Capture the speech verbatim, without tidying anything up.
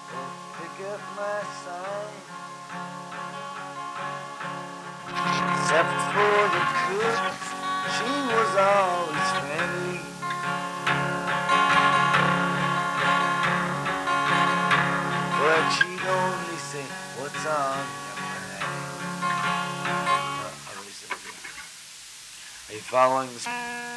Well, pick up my sign. Except for the cook, she was always friendly. But she'd only say, what's on your mind? Uh, I'll reset it again. Are you following this?